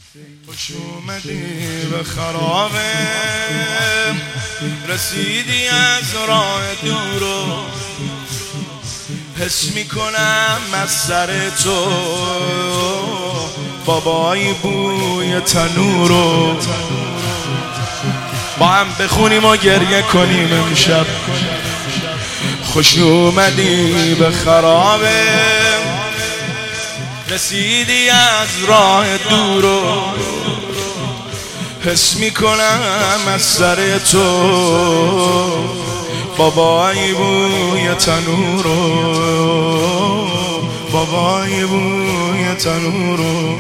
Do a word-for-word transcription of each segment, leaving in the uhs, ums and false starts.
خوش اومدی به خرابه، رسیدی از راه دور و حس میکنم از سر تو بابایی بوی تنورو. با هم بخونیم و گریه کنیم امشب. خوش اومدی به خرابه، رسیدی از راه دور و حس میکنم از سر تو بابایی بوی تنورو، بابایی بوی تنورو.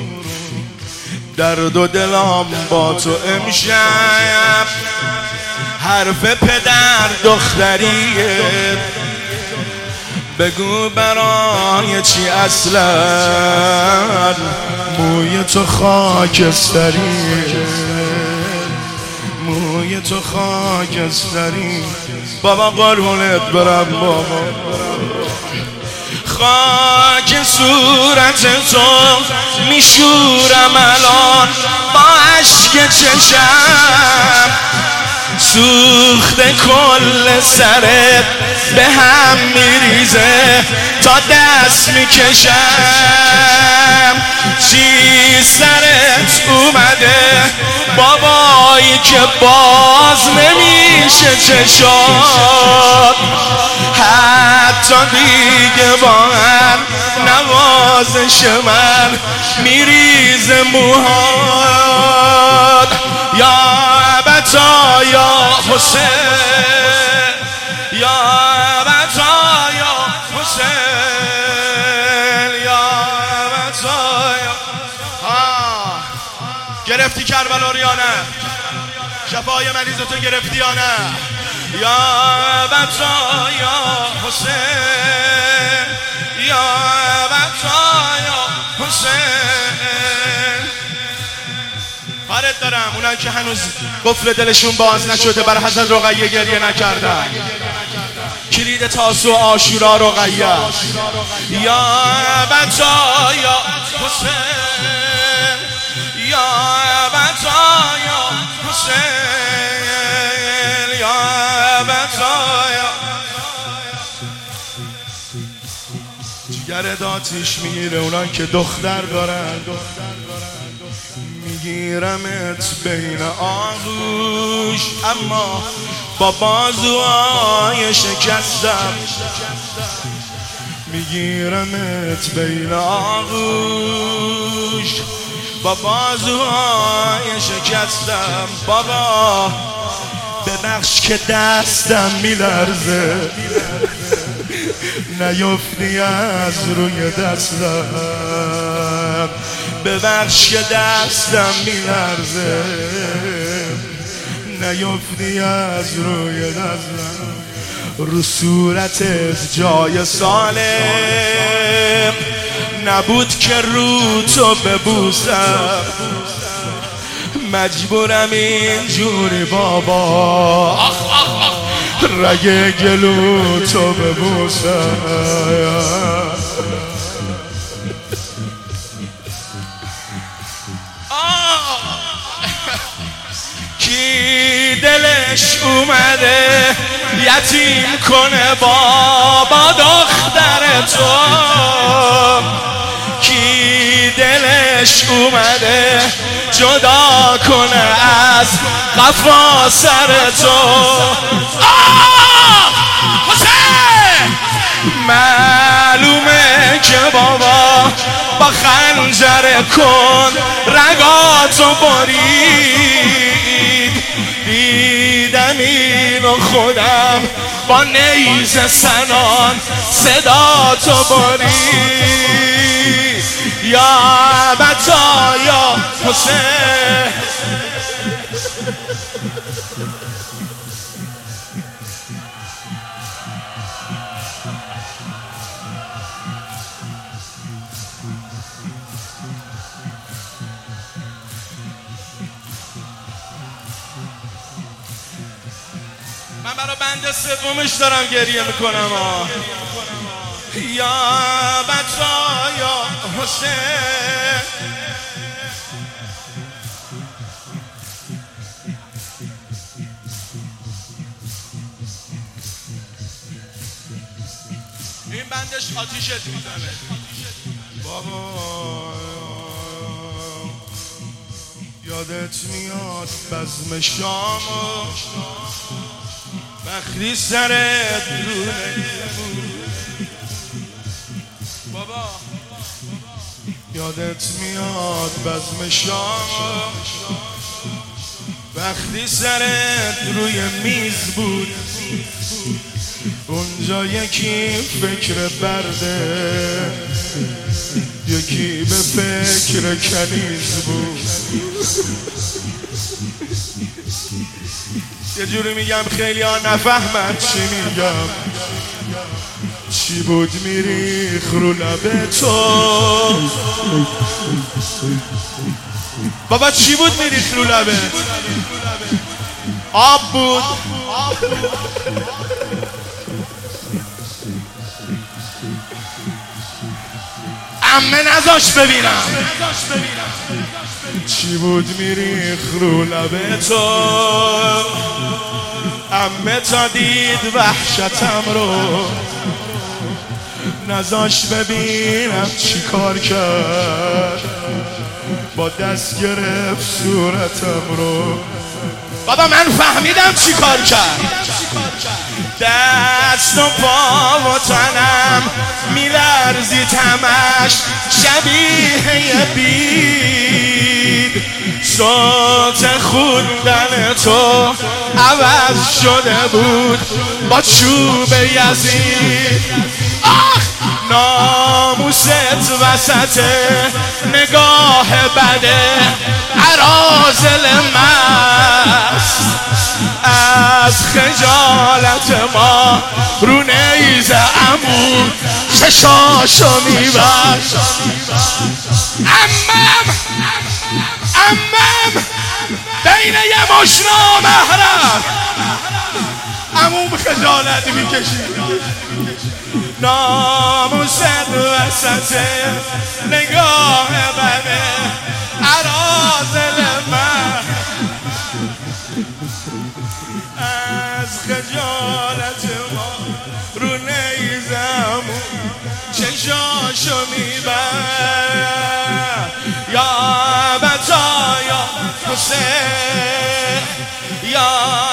درد و دلم با تو امشب حرف پدر دختریه، بگو برای چی اصلا موی تو خاکستریه، موی تو خاکستری. بابا قربونت برم بابا، خاک صورت تو میشورم الان با عشق چشم، سوخته کل سرت به هم میریزه تا دست میکشم. چی سرت اومده بابایی که باز نمیشه چشات، حتی دیگه با هم نوازش من میریزه موهات. یا بتا یا حسین، یا بتا یا حسین، یا بتا یا آه. گرفتی کربلا رو یا نه؟ شفای مریض تو گرفتی یا نه؟ یا بتا یا حسین، یا بتا یا حسین. فرد دارم اونایی که هنوز قفل دلشون باز نشده بر حضرت رقیه گریه نکردن. کلید تاسو عاشورا رقیه. یا بتا یا حسین، یا بتا یا حسین، یا بتا یا. جگر داتیش میگیره اونایی که دختر دارن، میگیرمت بین آغوش اما با بازوهای شکستم، میگیرمت بین آغوش با بازوهای شکستم. بابا ببخش که دستم میلرزه، نیفتی از روی دستم، ببخش که دستم میلرزه، نیفتی از روی دستم. رو صورتت جای سالم نبود که رو تو ببوسم، مجبورم اینجوری بابا رگ گلو تو ببوسم. کی دلش اومده یتیم کنه بابا دختر تو، کی دلش اومده جدا کنه از قفا سر تو. حسین معلومه که بابا با خنجر کن رگاتو برید، دیدم اینو خودم با نیزه سنان صدا تو برید. یا بتا یا حسین. من برای بند سومش دارم گریه میکنم. یا بچا یا حسین، بلندش آتیشت میزنه. بابا یادت میاد بزم شام وقتی سرت رونه بابا یادت میاد بزم شام وقتی سرت روی میز بود اونجا یکی فکر برده یکی به فکر کنیز بود. یه جوری میگم خیلی ها نفهمن چی میگم. چی بود میریخ رو لب تو بابا چی بود میریخ رو لبه؟ آب بود. عمه نذاش ببینم چی بود میریخ رو لب تو. عمه تا دید وحشتم رو نذاش ببینم چی کار کرد با دست گرفت صورتم رو. بابا من فهمیدم چی کار کرد. دست و پا و تنم میلرزید همش شبیه بید. صوت خوندن تو عوض شده بود با چوب یزید. آخ ناموست وسط نگاه بده عرازل مست از خجالت ما رو نیز عمو چشاشو میبست. عمم عمم بین یه مشنا محرم عموم خجالت میکشید. ناموست وسط نگاه بده عرازل من از خجالت ما رو نیزم چشاشو میبر. یا بتا یا حسین یا